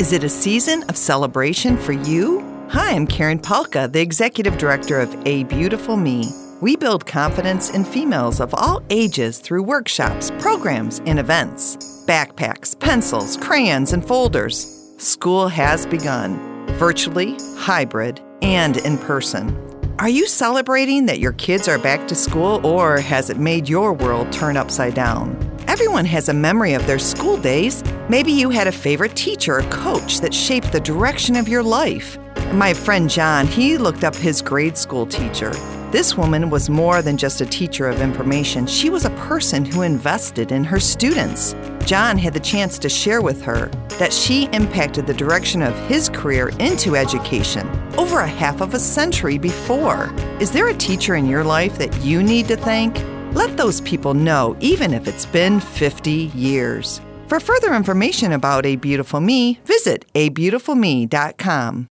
Is it a season of celebration for you? Hi, I'm Karen Palka, the Executive Director of A Beautiful Me. We build confidence in females of all ages through workshops, programs, and events. Backpacks, pencils, crayons, and folders. School has begun, virtually, hybrid, and in person. Are you celebrating that your kids are back to school, or has it made your world turn upside down? Everyone has a memory of their school days. Maybe you had a favorite teacher or coach that shaped the direction of your life. My friend John, he looked up his grade school teacher. This woman was more than just a teacher of information. She was a person who invested in her students. John had the chance to share with her that she impacted the direction of his career into education over a half of a century before. Is there a teacher in your life that you need to thank? Let those people know, even if it's been 50 years. For further information about A Beautiful Me, visit abeautifulme.com.